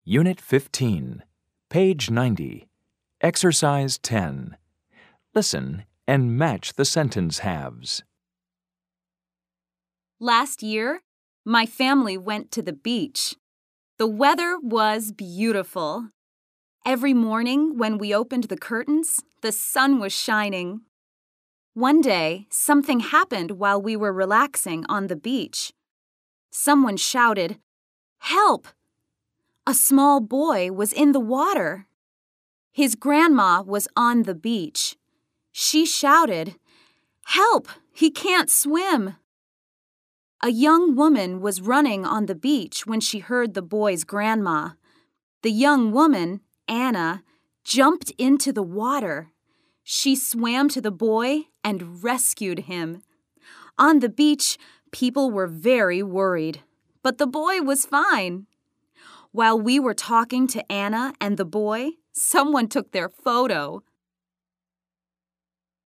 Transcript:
Unit 15, page 90, Exercise 10. Listen and match the sentence halves. Last year, my family went to the beach. The weather was beautiful. Every morning when we opened the curtains, the sun was shining. One day, something happened while we were relaxing on the beach. Someone shouted, "Help!" A small boy was in the water. His grandma was on the beach. She shouted, "Help! He can't swim!" A young woman was running on the beach when she heard the boy's grandma. The young woman, Anna, jumped into the water. She swam to the boy and rescued him. On the beach, people were very worried, but the boy was fine. While we were talking to Anna and the boy, someone took their photo.